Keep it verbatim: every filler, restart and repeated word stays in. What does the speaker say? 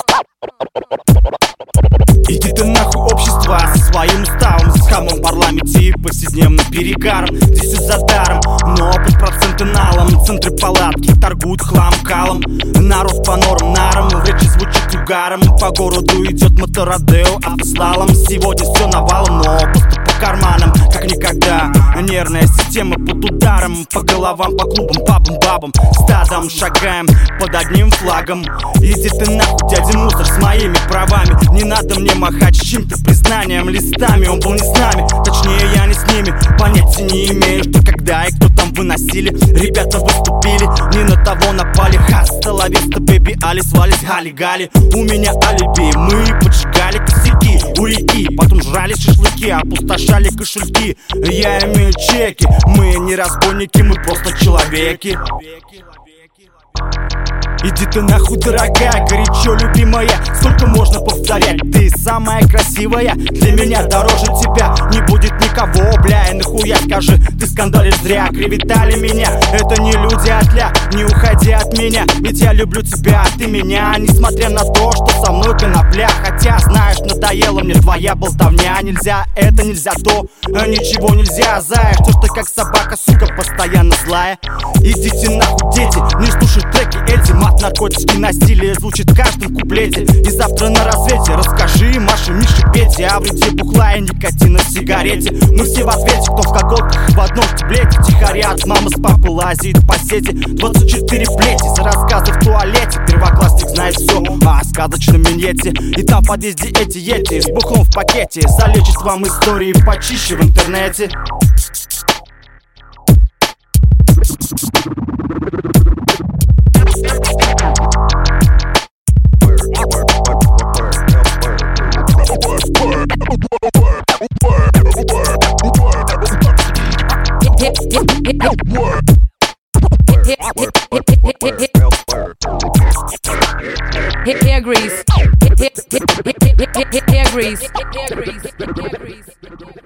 Иди ты нахуй, общество, со своим уставом, с хамом в парламенте и повседневным перегаром. Здесь все за даром, но под проценты налом. В центре палатки торгуют хлам калом. Народ по норам нарам, в речи звучит угаром. По городу идет мотородео, автослалом. Сегодня все навалом, но просто по карманам, как никогда. Нервная система под ударом. По головам, по клубам, пабам, бабам. Стадом шагаем под одним флагом. Иди ты нахуй, дядя мусор, с моими правами. Не надо мне махать чьим-то признанием, листами. Он был не с нами, точнее я не с ними. Понятия не имею, что когда и кто там выносили. Ребята выступили, не на того напали. Хаста, лависта, бэби, али, свались, гали-гали. У меня алиби, мы поджигали косяки у реки, потом жрали шашлыки, опустошали кошельки. Я имею чеки, мы не разбойники, мы просто человеки. Иди ты нахуй, дорогая, горячо любимая. Сколько можно повторять, ты самая красивая. Для меня дороже тебя не будет никого, бля. И нахуя, скажи, ты скандалишь зря. Клеветали меня, это не люди, а тля. Не уходи от меня, ведь я люблю тебя, а ты меня. Несмотря на то, что со мной конопля. Хотя, знаешь, надоела мне твоя болтовня. Нельзя это, нельзя то, ничего нельзя, зая. Что ж ты как собака, сука, постоянно злая. Идите нахуй, дети, не слушай треки эти. Мат, наркотики, насилие звучит в каждом куплете. И завтра на рассвете расскажи Маше, Мише, Пете о вреде бухла и никотина в сигарете. Мы все в ответе, кто в колготках, в одном таблете. Тихорят, мама с папой лазит по сети. Двадцать четыре плети за рассказы в туалете. Первоклассник знает все о сказочном минете. И там в подъезде эти ети с бухлом в пакете. Залечит вам истории почище в интернете. Hair grease, hair grease, hair grease.